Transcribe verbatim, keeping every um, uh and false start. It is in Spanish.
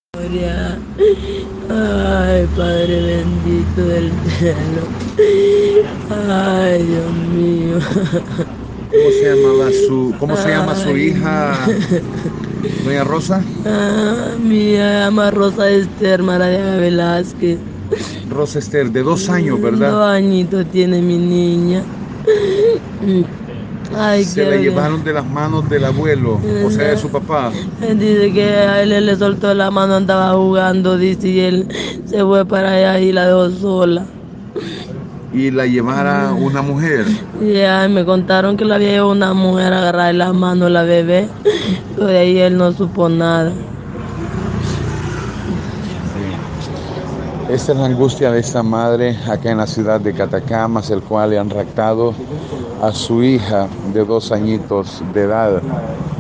Gloria. Ay, Padre bendito del cielo. Ay, Dios mío. ¿Cómo se llamaba su, cómo se llama su Ay, hija, doña Rosa? ah, mi ama Rosa Esther María Velázquez. Rosa Esther, de dos años, Mm, ¿verdad? Dos añitos tiene mi niña. Mm, Ay, Se la quiero que... llevaron de las manos del abuelo, o sea, de su papá, Dice que a él le soltó la mano, andaba jugando, dice, y él se fue para allá y la dejó sola. y la llevara una mujer. Y ay, me contaron que la había llevado una mujer a agarrar la mano a la bebé, pero de ahí él no supo nada. Sí. Esta es la angustia de esta madre acá en la ciudad de Catacamas, el cual le han raptado a su hija de dos añitos de edad.